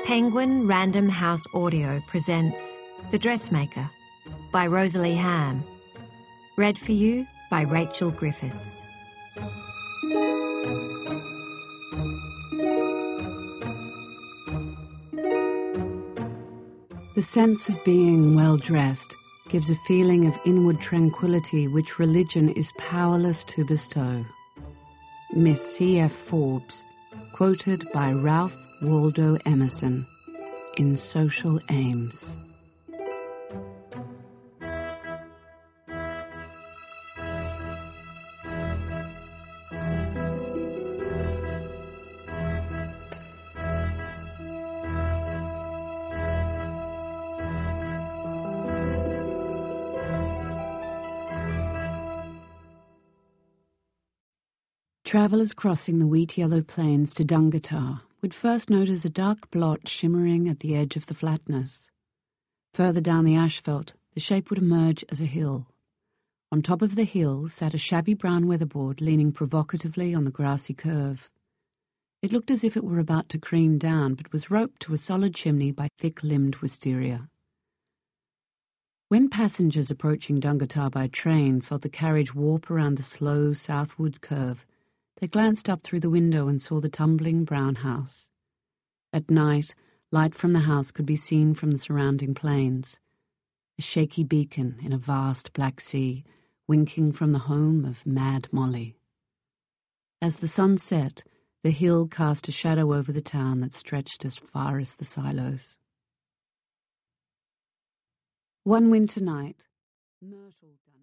Penguin Random House Audio presents The Dressmaker by Rosalie Ham. Read for you by Rachel Griffiths. The sense of being well-dressed gives a feeling of inward tranquility which religion is powerless to bestow. Miss C.F. Forbes, quoted by Ralph Waldo Emerson in Social Aims. Travellers crossing the wheat-yellow plains to Dungatar would first notice a dark blotch shimmering at the edge of the flatness. Further down the asphalt, the shape would emerge as a hill. On top of the hill sat a shabby brown weatherboard leaning provocatively on the grassy curve. It looked as if it were about to cream down, but was roped to a solid chimney by thick-limbed wisteria. When passengers approaching Dungatar by train felt the carriage warp around the slow southward curve, they glanced up through the window and saw the tumbling brown house. At night, light from the house could be seen from the surrounding plains, a shaky beacon in a vast black sea, winking from the home of Mad Molly. As the sun set, the hill cast a shadow over the town that stretched as far as the silos. One winter night, Myrtle